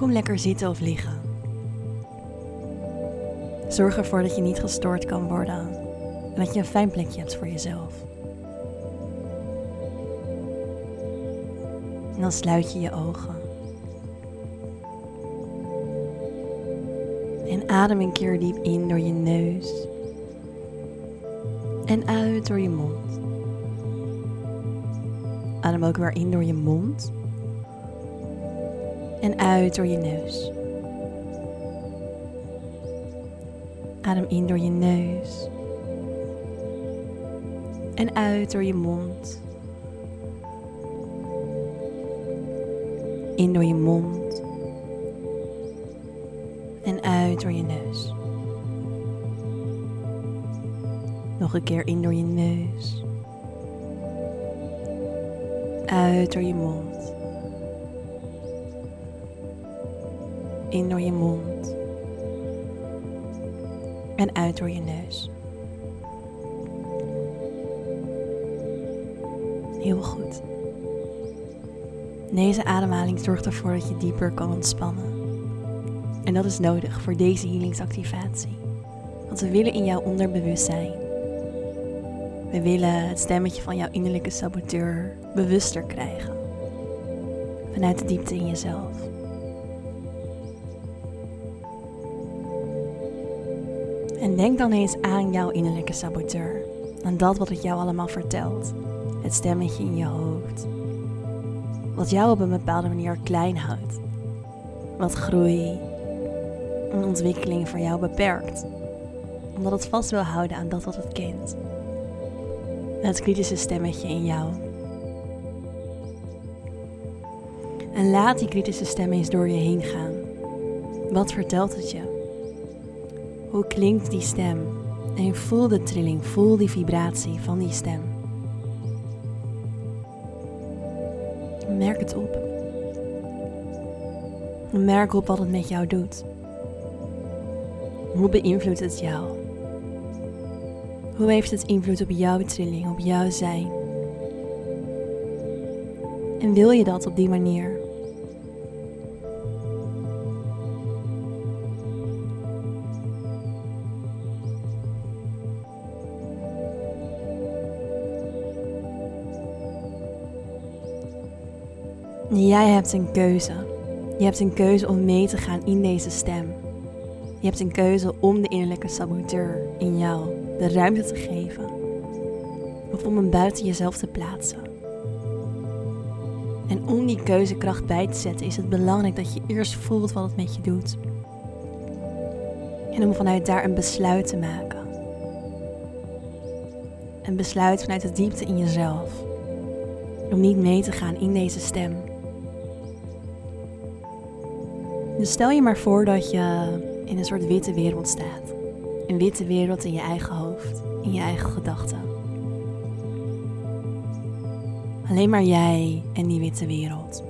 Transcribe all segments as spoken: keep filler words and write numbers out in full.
Kom lekker zitten of liggen. Zorg ervoor dat je niet gestoord kan worden en dat je een fijn plekje hebt voor jezelf. En dan sluit je je ogen. En adem een keer diep in door je neus en uit door je mond. Adem ook weer in door je mond en uit door je neus. Adem in door je neus en uit door je mond. In door je mond en uit door je neus. Nog een keer in door je neus. Uit door je mond. In door je mond. En uit door je neus. Heel goed. Deze ademhaling zorgt ervoor dat je dieper kan ontspannen. En dat is nodig voor deze healingsactivatie. Want we willen in jouw onderbewustzijn. We willen het stemmetje van jouw innerlijke saboteur bewuster krijgen. Vanuit de diepte in jezelf. En denk dan eens aan jouw innerlijke saboteur. Aan dat wat het jou allemaal vertelt. Het stemmetje in je hoofd. Wat jou op een bepaalde manier klein houdt. Wat groei en ontwikkeling voor jou beperkt. Omdat het vast wil houden aan dat wat het kent. Het kritische stemmetje in jou. En laat die kritische stem eens door je heen gaan. Wat vertelt het je? Hoe klinkt die stem? En voel de trilling, voel die vibratie van die stem. Merk het op. Merk op wat het met jou doet. Hoe beïnvloedt het jou? Hoe heeft het invloed op jouw trilling, op jouw zijn? En wil je dat op die manier? Jij hebt een keuze. Je hebt een keuze om mee te gaan in deze stem. Je hebt een keuze om de innerlijke saboteur in jou de ruimte te geven. Of om hem buiten jezelf te plaatsen. En om die keuzekracht bij te zetten is het belangrijk dat je eerst voelt wat het met je doet. En om vanuit daar een besluit te maken. Een besluit vanuit de diepte in jezelf. Om niet mee te gaan in deze stem. Dus stel je maar voor dat je in een soort witte wereld staat. Een witte wereld in je eigen hoofd, in je eigen gedachten. Alleen maar jij en die witte wereld.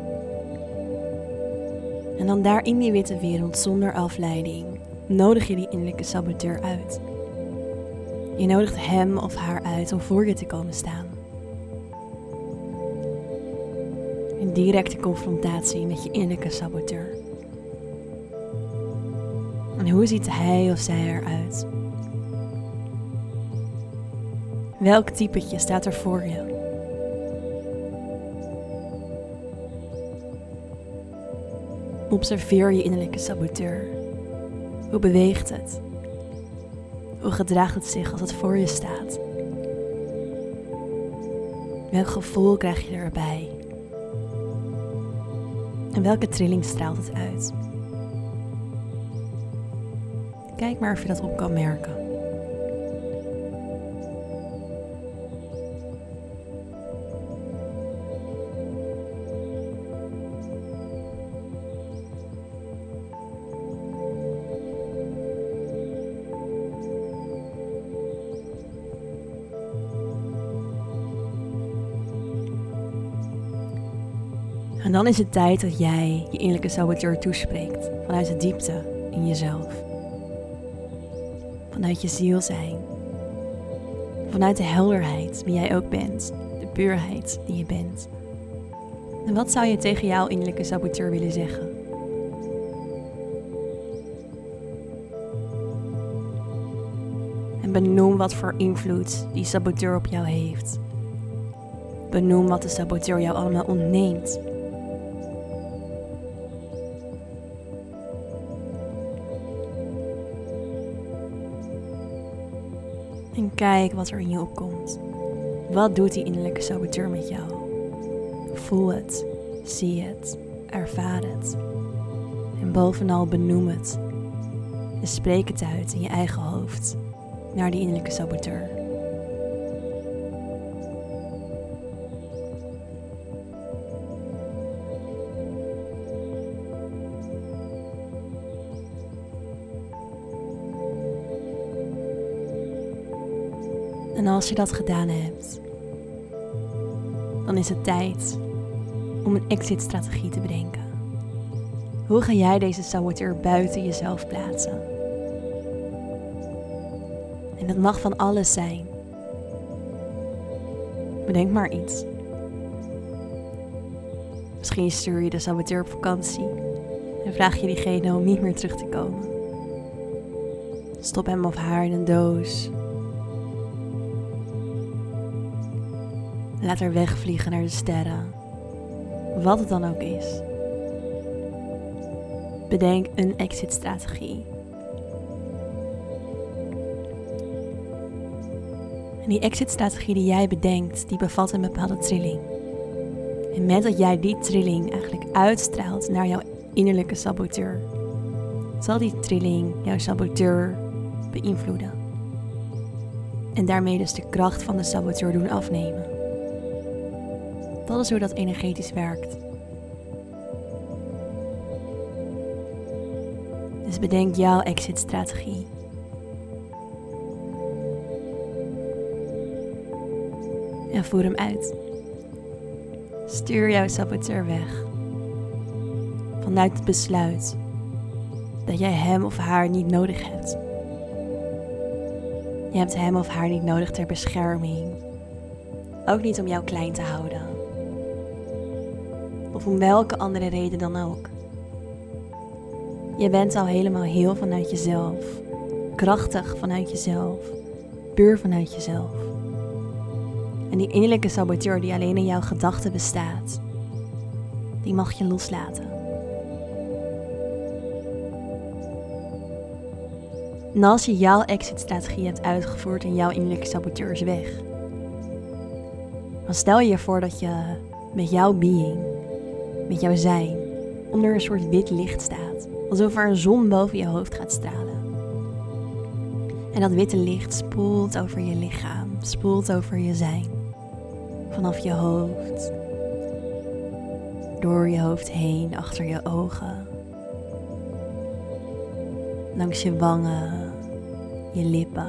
En dan daar in die witte wereld zonder afleiding nodig je die innerlijke saboteur uit. Je nodigt hem of haar uit om voor je te komen staan. Een directe confrontatie met je innerlijke saboteur. En hoe ziet hij of zij eruit? Welk typetje staat er voor je? Observeer je innerlijke saboteur. Hoe beweegt het? Hoe gedraagt het zich als het voor je staat? Welk gevoel krijg je erbij? En welke trilling straalt het uit? Kijk maar of je dat op kan merken. En dan is het tijd dat jij je innerlijke saboteur toespreekt. Vanuit de diepte in jezelf. Vanuit je ziel zijn. Vanuit de helderheid wie jij ook bent. De puurheid die je bent. En wat zou je tegen jouw innerlijke saboteur willen zeggen? benoem wat voor invloed die saboteur op jou heeft. Benoem wat de saboteur jou allemaal ontneemt. En kijk wat er in je opkomt. Wat doet die innerlijke saboteur met jou? Voel het, zie het, ervaar het. En bovenal benoem het. En spreek het uit in je eigen hoofd naar die innerlijke saboteur. En als je dat gedaan hebt, dan is het tijd om een exit-strategie te bedenken. Hoe ga jij deze saboteur buiten jezelf plaatsen? En dat mag van alles zijn. Bedenk maar iets. Misschien stuur je de saboteur op vakantie en vraag je diegene om niet meer terug te komen. Stop hem of haar in een doos. Laat haar wegvliegen naar de sterren. Wat het dan ook is. Bedenk een exit-strategie. En die exit-strategie die jij bedenkt, die bevat een bepaalde trilling. En met dat jij die trilling eigenlijk uitstraalt naar jouw innerlijke saboteur, zal die trilling jouw saboteur beïnvloeden. En daarmee dus de kracht van de saboteur doen afnemen. Dat is hoe dat energetisch werkt. Dus bedenk jouw exit-strategie. En voer hem uit. Stuur jouw saboteur weg. Vanuit het besluit dat jij hem of haar niet nodig hebt. Je hebt hem of haar niet nodig ter bescherming. Ook niet om jou klein te houden. Of om welke andere reden dan ook. Je bent al helemaal heel vanuit jezelf. Krachtig vanuit jezelf. Puur vanuit jezelf. En die innerlijke saboteur die alleen in jouw gedachten bestaat, die mag je loslaten. En als je jouw exit-strategie hebt uitgevoerd en jouw innerlijke saboteur is weg, dan stel je je voor dat je met jouw being, met jouw zijn, onder een soort wit licht staat. Alsof er een zon boven je hoofd gaat stralen. En dat witte licht spoelt over je lichaam, spoelt over je zijn. Vanaf je hoofd, door je hoofd heen, achter je ogen, langs je wangen, je lippen,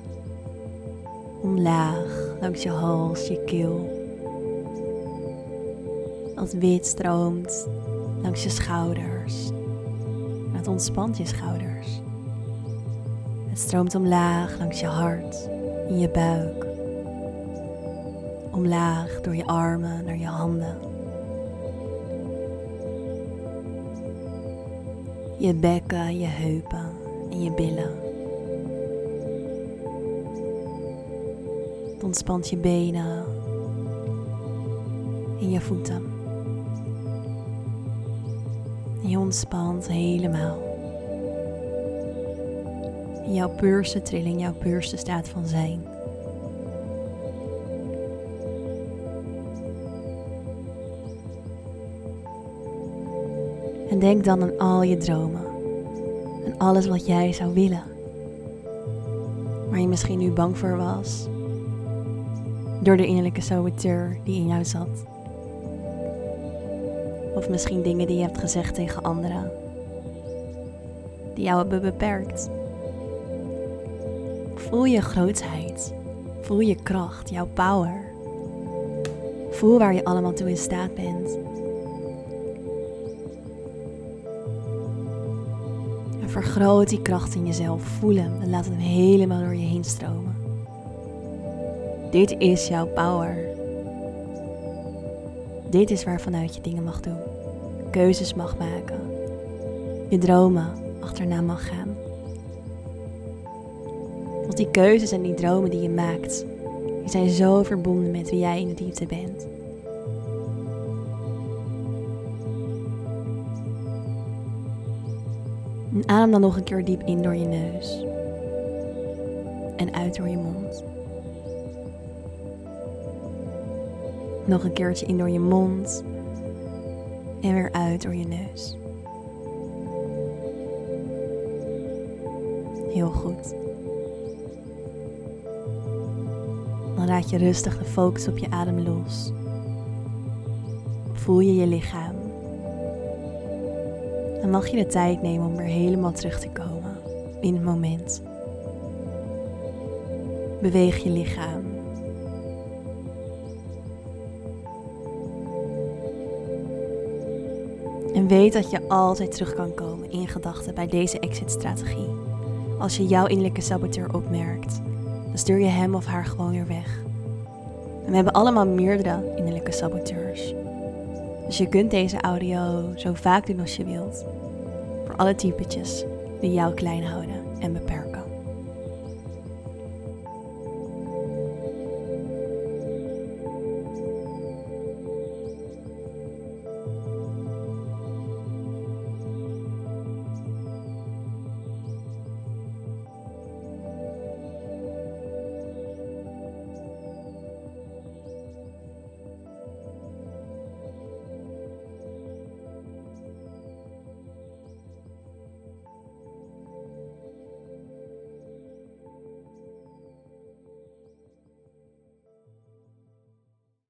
omlaag, langs je hals, je keel. Dat wit stroomt langs je schouders. Het ontspant je schouders. Het stroomt omlaag langs je hart, in je buik. Omlaag door je armen naar je handen. Je bekken, je heupen en je billen. Het ontspant je benen en je voeten. En je ontspant helemaal. In jouw puurste trilling, jouw puurste staat van zijn. En denk dan aan al je dromen. En alles wat jij zou willen. Waar je misschien nu bang voor was. Door de innerlijke saboteur die in jou zat. Of misschien dingen die je hebt gezegd tegen anderen. Die jou hebben beperkt. Voel je grootsheid. Voel je kracht, jouw power. Voel waar je allemaal toe in staat bent. En vergroot die kracht in jezelf. Voel hem en laat hem helemaal door je heen stromen. Dit is jouw power. Dit is waarvanuit je dingen mag doen. Keuzes mag maken. Je dromen achterna mag gaan. Want die keuzes en die dromen die je maakt, die zijn zo verbonden met wie jij in de diepte bent. En adem dan nog een keer diep in door je neus. En uit door je mond. Nog een keertje in door je mond. En weer uit door je neus. Heel goed. Dan laat je rustig de focus op je adem los. Voel je je lichaam. Dan mag je de tijd nemen om weer helemaal terug te komen in het moment. Beweeg je lichaam. En weet dat je altijd terug kan komen in gedachten bij deze exit-strategie. Als je jouw innerlijke saboteur opmerkt, dan stuur je hem of haar gewoon weer weg. En we hebben allemaal meerdere innerlijke saboteurs. Dus je kunt deze audio zo vaak doen als je wilt. Voor alle typetjes die jou klein houden en beperken.